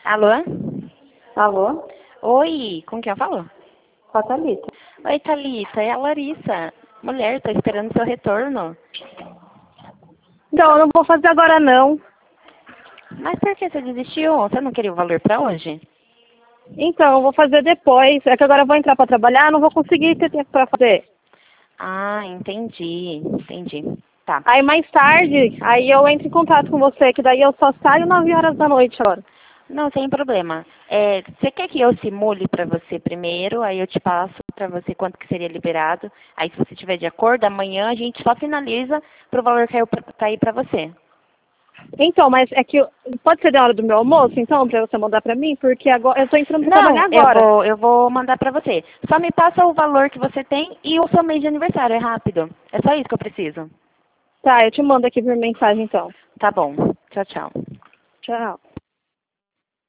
Alô? Alô? Oi, com quem eu falo? Com a Thalita. Oi, Thalita, é a Larissa. Mulher, tô esperando seu retorno. Então, eu não vou fazer agora não. Mas por que você desistiu? Você não queria o valor pra hoje? Então, eu vou fazer depois. É que agora eu vou entrar pra trabalhar, não vou conseguir ter tempo pra fazer. Ah, entendi. Tá. Aí mais tarde, aí eu entro em contato com você, que daí eu só saio 9 horas da noite agora. Não, sem problema. Você quer que eu simule pra você primeiro, aí eu te passo pra você quanto que seria liberado. Aí se você tiver de acordo, amanhã a gente só finaliza pro valor cair pra você. Então, mas é que pode ser da hora do meu almoço, então, pra você mandar pra mim? Porque agora eu tô entrando pra trabalhar Não, agora. eu vou mandar pra você. Só me passa o valor que você tem e o seu mês de aniversário, é rápido. É só isso que eu preciso. Tá, eu te mando aqui por mensagem então. Tá bom. Tchau, tchau. Tchau.